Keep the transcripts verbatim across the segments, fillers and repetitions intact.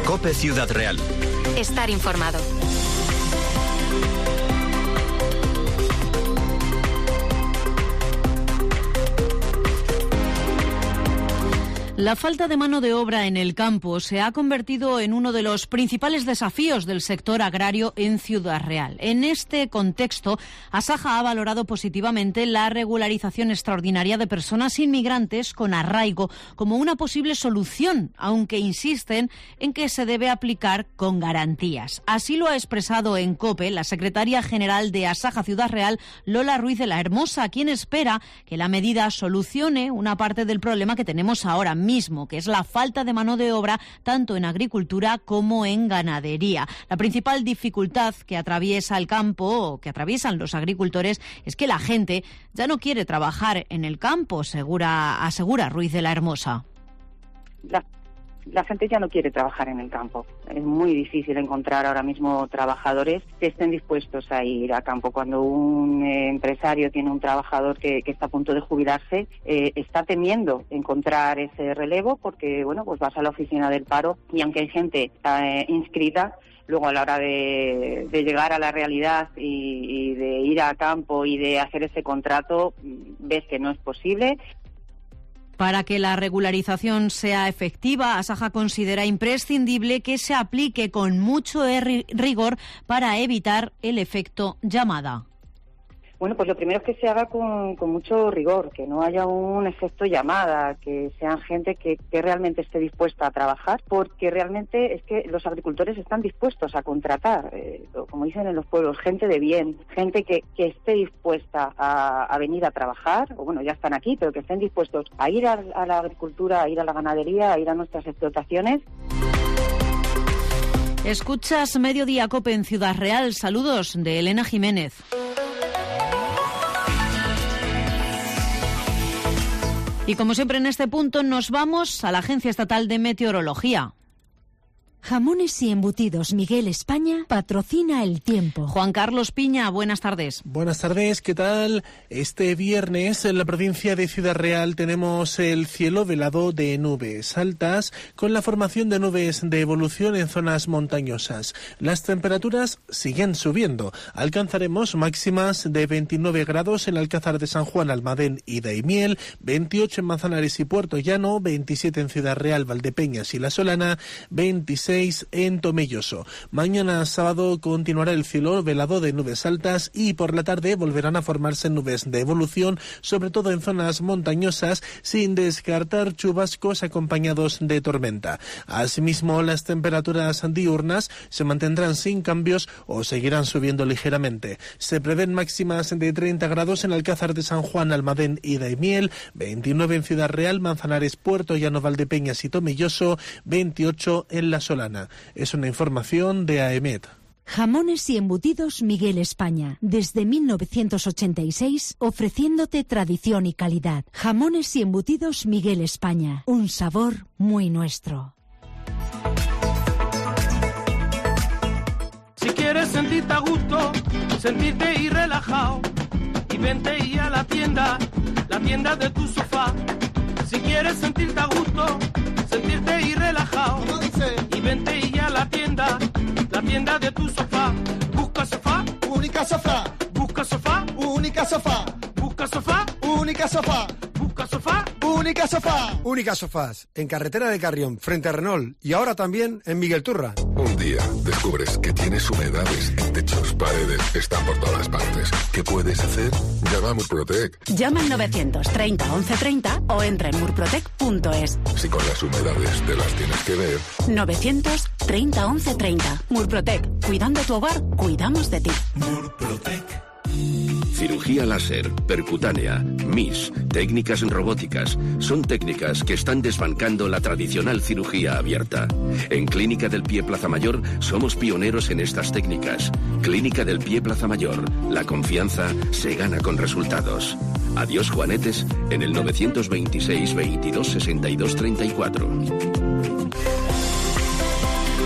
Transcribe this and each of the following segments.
COPE Ciudad Real. Estar informado. La falta de mano de obra en el campo se ha convertido en uno de los principales desafíos del sector agrario en Ciudad Real. En este contexto, Asaja ha valorado positivamente la regularización extraordinaria de personas inmigrantes con arraigo como una posible solución, aunque insisten en que se debe aplicar con garantías. Así lo ha expresado en COPE la secretaria general de Asaja Ciudad Real, Lola Ruiz de la Hermosa, quien espera que la medida solucione una parte del problema que tenemos ahora mismo. mismo, que es la falta de mano de obra tanto en agricultura como en ganadería. La principal dificultad que atraviesa el campo o que atraviesan los agricultores es que la gente ya no quiere trabajar en el campo, asegura, asegura Ruiz de la Hermosa. La, la gente ya no quiere trabajar en el campo. Es muy difícil encontrar ahora mismo trabajadores que estén dispuestos a ir a campo. Cuando un eh, empresario tiene un trabajador que, que está a punto de jubilarse, eh, está temiendo encontrar ese relevo porque, bueno, pues vas a la oficina del paro y aunque hay gente eh, inscrita, luego a la hora de, de llegar a la realidad y, y de ir a campo y de hacer ese contrato, ves que no es posible. Para que la regularización sea efectiva, Asaja considera imprescindible que se aplique con mucho rigor para evitar el efecto llamada. Bueno, pues lo primero es que se haga con, con mucho rigor, que no haya un efecto llamada, que sean gente que, que realmente esté dispuesta a trabajar, porque realmente es que los agricultores están dispuestos a contratar, eh, como dicen en los pueblos, gente de bien, gente que, que esté dispuesta a, a venir a trabajar, o bueno, ya están aquí, pero que estén dispuestos a ir a, a la agricultura, a ir a la ganadería, a ir a nuestras explotaciones. Escuchas Mediodía COPE en Ciudad Real. Saludos de Elena Jiménez. Y como siempre en este punto nos vamos a la Agencia Estatal de Meteorología. Jamones y Embutidos Miguel España patrocina el tiempo. Juan Carlos Piña, buenas tardes. Buenas tardes, ¿qué tal? Este viernes en la provincia de Ciudad Real tenemos el cielo velado de nubes altas con la formación de nubes de evolución en zonas montañosas. Las temperaturas siguen subiendo. Alcanzaremos máximas de veintinueve grados en Alcázar de San Juan, Almadén y Daimiel, veintiocho en Manzanares y Puerto Llano, veintisiete en Ciudad Real, Valdepeñas y La Solana, veintiséis en Tomelloso. Mañana sábado continuará el cielo velado de nubes altas y por la tarde volverán a formarse nubes de evolución, sobre todo en zonas montañosas, sin descartar chubascos acompañados de tormenta. Asimismo, las temperaturas diurnas se mantendrán sin cambios o seguirán subiendo ligeramente. Se prevén máximas de treinta grados en Alcázar de San Juan, Almadén y Daimiel, veintinueve en Ciudad Real, Manzanares, Puerto Llano, Valdepeñas y Tomelloso, veintiocho en La Solana. Es una información de AEMET. Jamones y Embutidos Miguel España. Desde mil novecientos ochenta y seis, ofreciéndote tradición y calidad. Jamones y Embutidos Miguel España. Un sabor muy nuestro. Si quieres sentirte a gusto, sentirte y relajado, y vente y a la tienda, la tienda de tu sofá. Si quieres sentirte a gusto, sentirte y relajado, y vente y a la tienda, la tienda de tu sofá. Busca sofá, única sofá. Busca sofá, única sofá. Busca sofá, única sofá. Busca sofá, única sofá. Única Sofás, en carretera de Carrión, frente a Renault, y ahora también en Miguel Turra. Un día descubres que tienes humedades en techos, paredes, están por todas partes. ¿Qué puedes hacer? Llama a Murprotec. Llama al novecientos treinta once treinta o entra en murprotec punto es. Si con las humedades te las tienes que ver. novecientos treinta once treinta. Murprotec. Cuidando tu hogar, cuidamos de ti. Murprotec. Cirugía láser, percutánea, M I S, técnicas robóticas, son técnicas que están desbancando la tradicional cirugía abierta. En Clínica del Pie Plaza Mayor somos pioneros en estas técnicas. Clínica del Pie Plaza Mayor, la confianza se gana con resultados. Adiós Juanetes en el novecientos veintiséis veintidós sesenta y dos treinta y cuatro.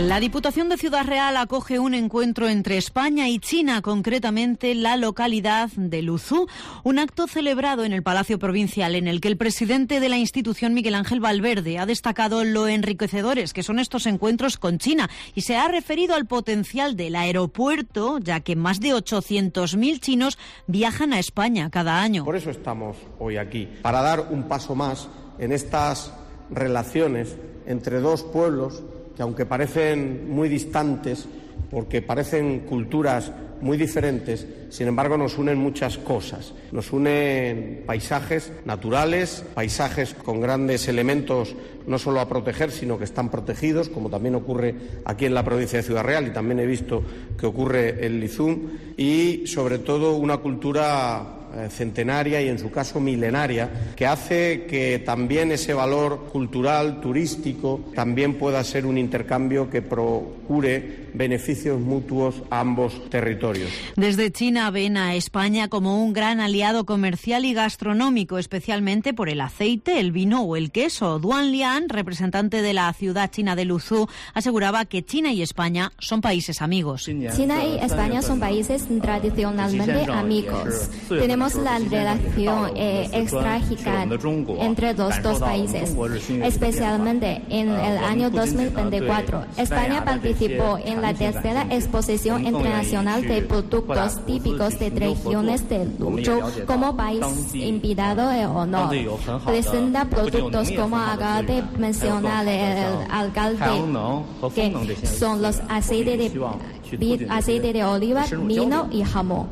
La Diputación de Ciudad Real acoge un encuentro entre España y China, concretamente la localidad de Luzú, un acto celebrado en el Palacio Provincial en el que el presidente de la institución, Miguel Ángel Valverde, ha destacado lo enriquecedores que son estos encuentros con China y se ha referido al potencial del aeropuerto, ya que más de ochocientos mil chinos viajan a España cada año. Por eso estamos hoy aquí, para dar un paso más en estas relaciones entre dos pueblos que, aunque parecen muy distantes, porque parecen culturas muy diferentes, sin embargo nos unen muchas cosas. Nos unen paisajes naturales, paisajes con grandes elementos no solo a proteger, sino que están protegidos, como también ocurre aquí en la provincia de Ciudad Real y también he visto que ocurre en Luzú, y sobre todo una cultura centenaria y en su caso milenaria, que hace que también ese valor cultural, turístico, también pueda ser un intercambio que procure beneficios mutuos a ambos territorios. Desde China ven a España como un gran aliado comercial y gastronómico, especialmente por el aceite, el vino o el queso. Duan Lian, representante de la ciudad china de Luzú, aseguraba que China y España son países amigos. China y España son países tradicionalmente amigos. Tenemos la relación eh, extrágica entre los dos países, especialmente en el año dos mil veinticuatro. España participó en la tercera exposición internacional de productos típicos de regiones de Luzhou como país invitado de honor. Presenta productos como acaba de mencionar el alcalde, que son los aceites de, aceite de oliva, vino y jamón.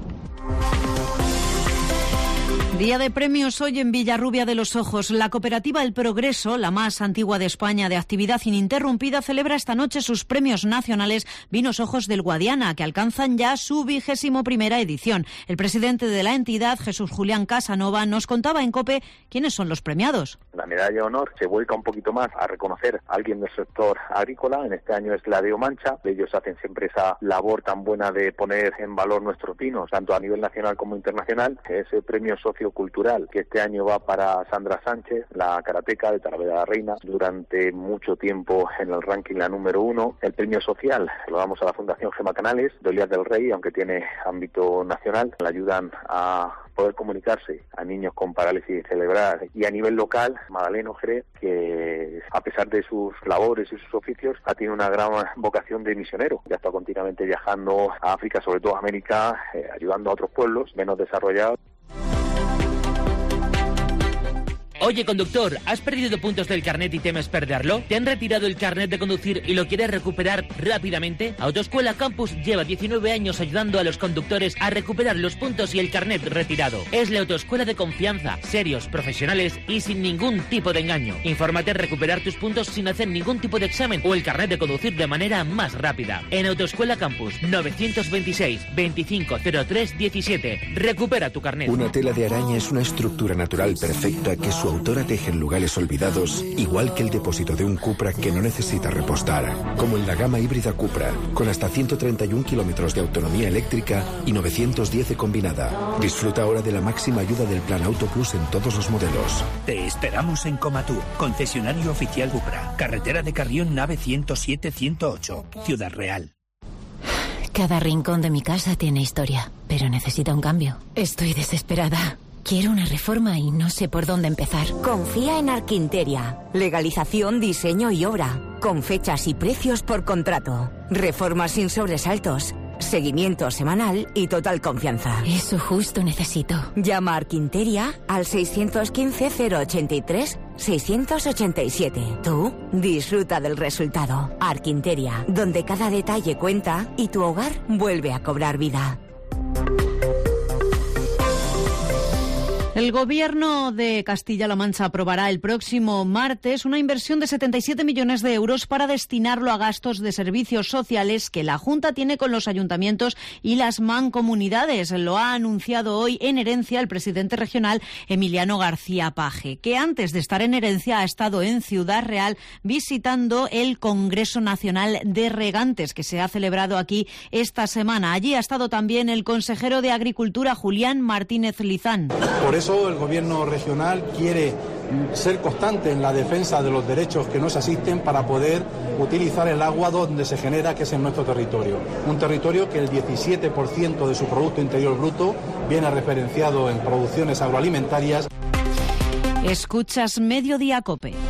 Día de premios hoy en Villarrubia de los Ojos. La cooperativa El Progreso, la más antigua de España de actividad ininterrumpida, celebra esta noche sus premios nacionales Vinos Ojos del Guadiana, que alcanzan ya su vigésimo primera edición. El presidente de la entidad, Jesús Julián Casanova, nos contaba en COPE quiénes son los premiados. La medalla de honor se vuelca un poquito más a reconocer a alguien del sector agrícola. En este año es la de Omancha. Ellos hacen siempre esa labor tan buena de poner en valor nuestros vinos, tanto a nivel nacional como internacional. Ese premio socio cultural que este año va para Sandra Sánchez, la karateca de Talavera de la Reina, durante mucho tiempo en el ranking la número uno. El premio social lo damos a la Fundación Gema Canales de Olías del Rey, aunque tiene ámbito nacional. Le ayudan a poder comunicarse a niños con parálisis cerebral, y a nivel local, Madaleno Jerez, que a pesar de sus labores y sus oficios, ha tenido una gran vocación de misionero. Ya está continuamente viajando a África, sobre todo a América, eh, ayudando a otros pueblos menos desarrollados. Oye, conductor, ¿has perdido puntos del carnet y temes perderlo? ¿Te han retirado el carnet de conducir y lo quieres recuperar rápidamente? Autoescuela Campus lleva diecinueve años ayudando a los conductores a recuperar los puntos y el carnet retirado. Es la autoescuela de confianza, serios, profesionales y sin ningún tipo de engaño. Infórmate en recuperar tus puntos sin hacer ningún tipo de examen o el carnet de conducir de manera más rápida. En Autoescuela Campus, novecientos veintiséis, veinticinco cero tres diecisiete. Recupera tu carnet. Una tela de araña es una estructura natural perfecta que su autora teje en lugares olvidados, igual que el depósito de un Cupra que no necesita repostar, como en la gama híbrida Cupra, con hasta ciento treinta y un kilómetros de autonomía eléctrica y novecientos diez de combinada. Disfruta ahora de la máxima ayuda del Plan Auto Plus en todos los modelos. Te esperamos en Comatur, concesionario oficial Cupra, carretera de Carrión, nave ciento siete ciento ocho, Ciudad Real. Cada rincón de mi casa tiene historia, pero necesita un cambio. Estoy desesperada. Quiero una reforma y no sé por dónde empezar. Confía en Arquinteria. Legalización, diseño y obra. Con fechas y precios por contrato. Reformas sin sobresaltos. Seguimiento semanal y total confianza. Eso justo necesito. Llama a Arquinteria al seiscientos quince cero ochenta y tres seiscientos ochenta y siete. Tú disfruta del resultado. Arquinteria, donde cada detalle cuenta y tu hogar vuelve a cobrar vida. El Gobierno de Castilla-La Mancha aprobará el próximo martes una inversión de setenta y siete millones de euros para destinarlo a gastos de servicios sociales que la Junta tiene con los ayuntamientos y las mancomunidades. Lo ha anunciado hoy en Herencia el presidente regional Emiliano García Paje, que antes de estar en Herencia ha estado en Ciudad Real visitando el Congreso Nacional de Regantes, que se ha celebrado aquí esta semana. Allí ha estado también el consejero de Agricultura, Julián Martínez Lizán. Por eso el Gobierno regional quiere ser constante en la defensa de los derechos que nos asisten para poder utilizar el agua donde se genera, que es en nuestro territorio. Un territorio que el diecisiete por ciento de su Producto Interior Bruto viene referenciado en producciones agroalimentarias. Escuchas Mediodía COPE.